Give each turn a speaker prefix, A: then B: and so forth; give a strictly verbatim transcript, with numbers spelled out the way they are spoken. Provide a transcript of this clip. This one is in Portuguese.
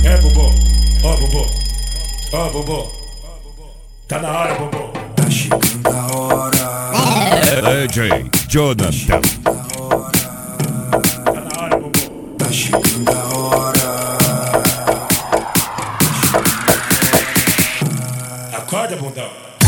A: É, Bubu, ó, Bubu, ó, Bubu, tá na hora, Bubu.
B: Tá chegando a hora.
C: D J Jonathan.
A: Tá na hora, Bubu.
B: Tá chegando a hora.
A: Acorda, bundão.